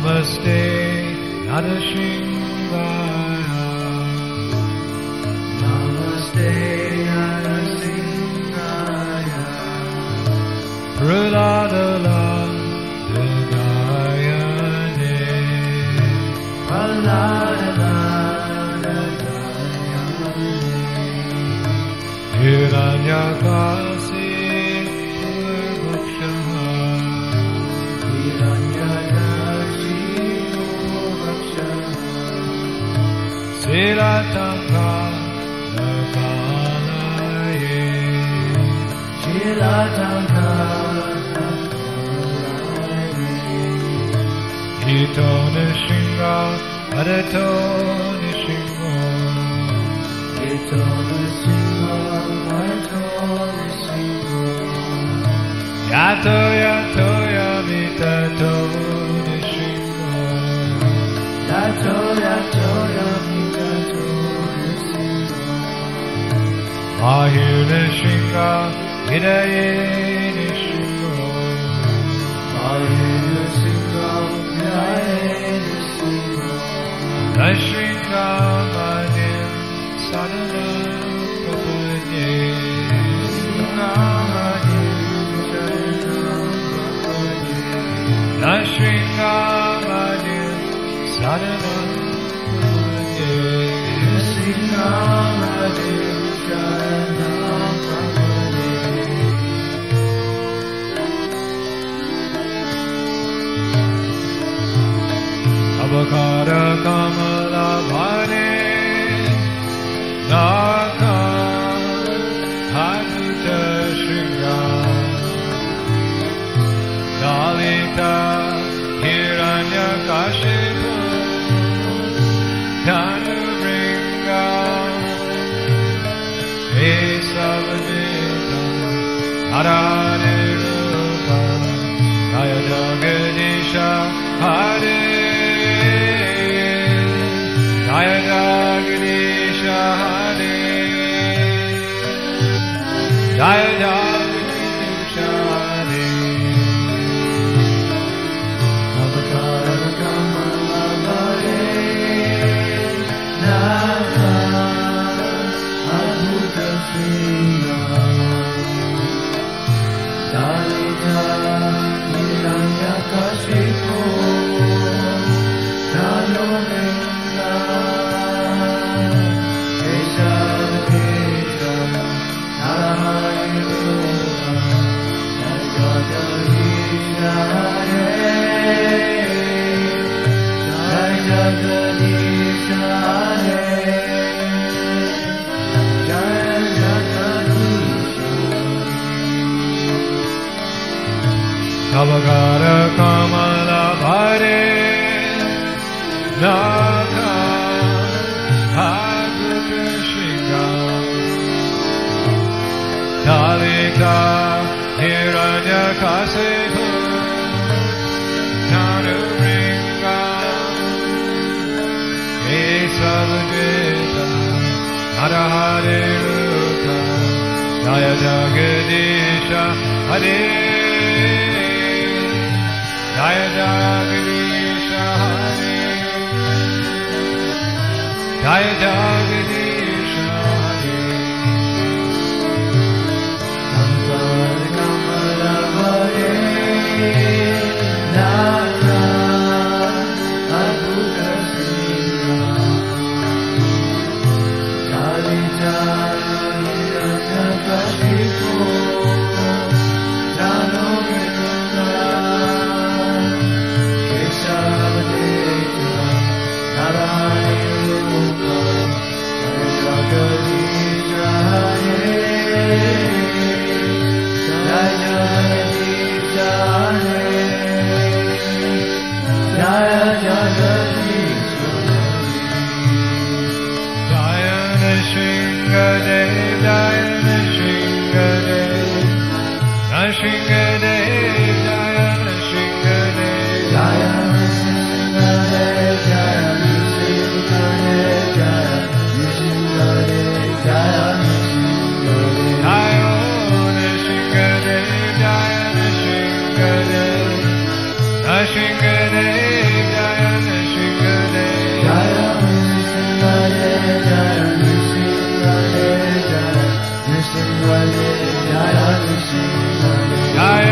Namaste Narasimhaya. Namaste Narasimhaya. Prahlada Gayane. Prahlada Gayane. Hiranyakasi Shilataka Nakalaye. Shilataka Nakalaye. Hito Nishinga Harato Nishingo. Hito Nishinga Harato Nishingo. Yato Yato Yamitato Nishingo. Yato Yato Yamitato. Mahir Nishinga, Hidaye Nishingo. Mahir Nishinga, Hidaye Nishingo. Nishinga Manim Sadhana Prabhanye. Nishinga Manim Sadhana Prabhanye. Nishinga Manim Sadhana Prabhanye. Nishinga Manim Abhakara Kamala Bhane Naka Hanuta Shringa Dalita Hiranyakashipu Dhanuvringa Esavadita Haranerupa Jaya Jagadisha Hare Jaya Jagadisha Hare Jaya Jagadisha Hare Avatara Kamala Hare Naka Adhuta Shringa Dalita Hiranyakashipu Dhanuvringa Eshavadita Narayanurupa Jagadisha Hare Jagadisha Hare Abhakara Kamala Bhare Naka Haguta Shringa Dalita Hiranyakasipu Dhanuvringa Esavadita Narahare Rupa Jaya Jagadisha Hare Jaya Jagadisha Hare Jaya Jagadisha Hare Abhakara Kamala Bhare Naka Adhuta Shringa Dalita Hiranyakashipu Dhanuvringa Eshavadita Narayanurupa Jagadisha Hare Jagadisha Hare Radhe Shri Radhe. Jai